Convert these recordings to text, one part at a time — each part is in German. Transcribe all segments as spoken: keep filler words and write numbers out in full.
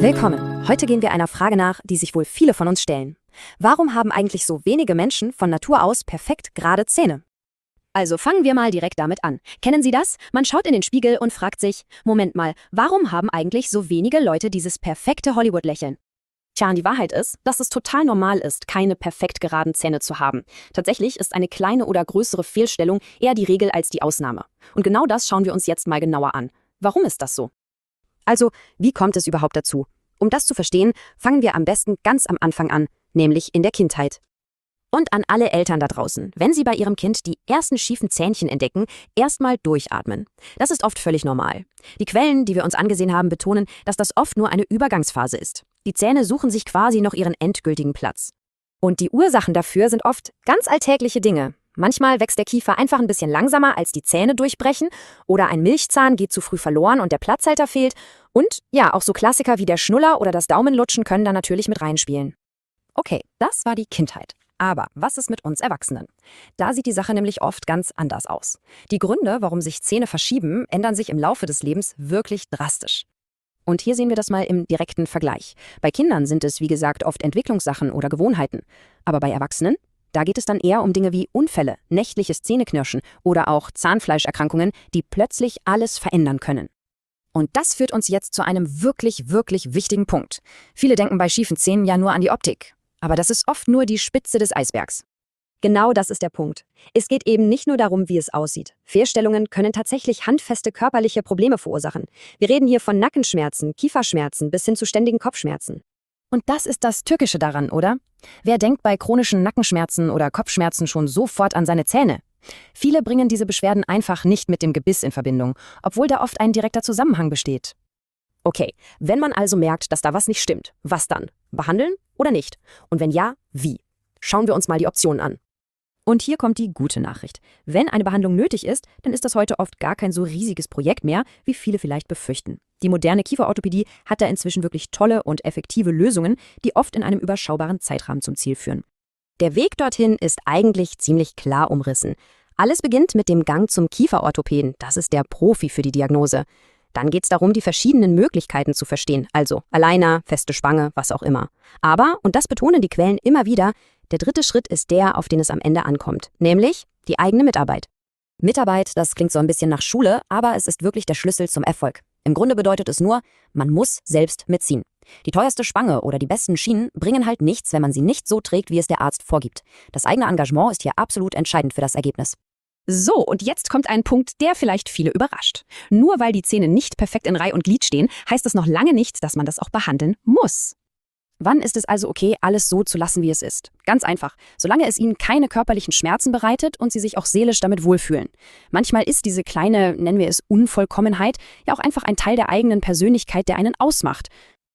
Willkommen. Heute gehen wir einer Frage nach, die sich wohl viele von uns stellen. Warum haben eigentlich so wenige Menschen von Natur aus perfekt gerade Zähne? Also fangen wir mal direkt damit an. Kennen Sie das? Man schaut in den Spiegel und fragt sich, Moment mal, warum haben eigentlich so wenige Leute dieses perfekte Hollywood-Lächeln? Tja, und die Wahrheit ist, dass es total normal ist, keine perfekt geraden Zähne zu haben. Tatsächlich ist eine kleine oder größere Fehlstellung eher die Regel als die Ausnahme. Und genau das schauen wir uns jetzt mal genauer an. Warum ist das so? Also, wie kommt es überhaupt dazu? Um das zu verstehen, fangen wir am besten ganz am Anfang an, nämlich in der Kindheit. Und an alle Eltern da draußen, wenn Sie bei Ihrem Kind die ersten schiefen Zähnchen entdecken, erstmal durchatmen. Das ist oft völlig normal. Die Quellen, die wir uns angesehen haben, betonen, dass das oft nur eine Übergangsphase ist. Die Zähne suchen sich quasi noch ihren endgültigen Platz. Und die Ursachen dafür sind oft ganz alltägliche Dinge. Manchmal wächst der Kiefer einfach ein bisschen langsamer, als die Zähne durchbrechen, oder ein Milchzahn geht zu früh verloren und der Platzhalter fehlt. Und ja, auch so Klassiker wie der Schnuller oder das Daumenlutschen können da natürlich mit reinspielen. Okay, das war die Kindheit. Aber was ist mit uns Erwachsenen? Da sieht die Sache nämlich oft ganz anders aus. Die Gründe, warum sich Zähne verschieben, ändern sich im Laufe des Lebens wirklich drastisch. Und hier sehen wir das mal im direkten Vergleich. Bei Kindern sind es, wie gesagt, oft Entwicklungssachen oder Gewohnheiten. Aber bei Erwachsenen? Da geht es dann eher um Dinge wie Unfälle, nächtliches Zähneknirschen oder auch Zahnfleischerkrankungen, die plötzlich alles verändern können. Und das führt uns jetzt zu einem wirklich, wirklich wichtigen Punkt. Viele denken bei schiefen Zähnen ja nur an die Optik. Aber das ist oft nur die Spitze des Eisbergs. Genau das ist der Punkt. Es geht eben nicht nur darum, wie es aussieht. Fehlstellungen können tatsächlich handfeste körperliche Probleme verursachen. Wir reden hier von Nackenschmerzen, Kieferschmerzen bis hin zu ständigen Kopfschmerzen. Und das ist das Tückische daran, oder? Wer denkt bei chronischen Nackenschmerzen oder Kopfschmerzen schon sofort an seine Zähne? Viele bringen diese Beschwerden einfach nicht mit dem Gebiss in Verbindung, obwohl da oft ein direkter Zusammenhang besteht. Okay, wenn man also merkt, dass da was nicht stimmt, was dann? Behandeln oder nicht? Und wenn ja, wie? Schauen wir uns mal die Optionen an. Und hier kommt die gute Nachricht. Wenn eine Behandlung nötig ist, dann ist das heute oft gar kein so riesiges Projekt mehr, wie viele vielleicht befürchten. Die moderne Kieferorthopädie hat da inzwischen wirklich tolle und effektive Lösungen, die oft in einem überschaubaren Zeitrahmen zum Ziel führen. Der Weg dorthin ist eigentlich ziemlich klar umrissen. Alles beginnt mit dem Gang zum Kieferorthopäden, das ist der Profi für die Diagnose. Dann geht es darum, die verschiedenen Möglichkeiten zu verstehen, also Aligner, feste Spange, was auch immer. Aber, und das betonen die Quellen immer wieder, der dritte Schritt ist der, auf den es am Ende ankommt, nämlich die eigene Mitarbeit. Mitarbeit, das klingt so ein bisschen nach Schule, aber es ist wirklich der Schlüssel zum Erfolg. Im Grunde bedeutet es nur, man muss selbst mitziehen. Die teuerste Spange oder die besten Schienen bringen halt nichts, wenn man sie nicht so trägt, wie es der Arzt vorgibt. Das eigene Engagement ist hier absolut entscheidend für das Ergebnis. So, und jetzt kommt ein Punkt, der vielleicht viele überrascht. Nur weil die Zähne nicht perfekt in Reih und Glied stehen, heißt das noch lange nicht, dass man das auch behandeln muss. Wann ist es also okay, alles so zu lassen, wie es ist? Ganz einfach, solange es Ihnen keine körperlichen Schmerzen bereitet und Sie sich auch seelisch damit wohlfühlen. Manchmal ist diese kleine, nennen wir es Unvollkommenheit, ja auch einfach ein Teil der eigenen Persönlichkeit, der einen ausmacht.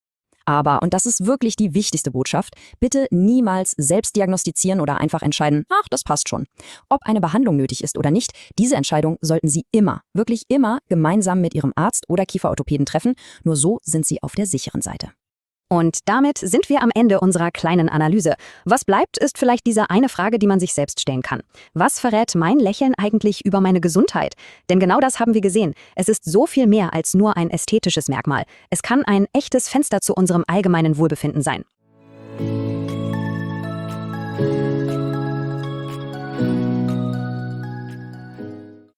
Aber, und das ist wirklich die wichtigste Botschaft, bitte niemals selbst diagnostizieren oder einfach entscheiden, ach, das passt schon. Ob eine Behandlung nötig ist oder nicht, diese Entscheidung sollten Sie immer, wirklich immer gemeinsam mit Ihrem Arzt oder Kieferorthopäden treffen. Nur so sind Sie auf der sicheren Seite. Und damit sind wir am Ende unserer kleinen Analyse. Was bleibt, ist vielleicht diese eine Frage, die man sich selbst stellen kann. Was verrät mein Lächeln eigentlich über meine Gesundheit? Denn genau das haben wir gesehen. Es ist so viel mehr als nur ein ästhetisches Merkmal. Es kann ein echtes Fenster zu unserem allgemeinen Wohlbefinden sein.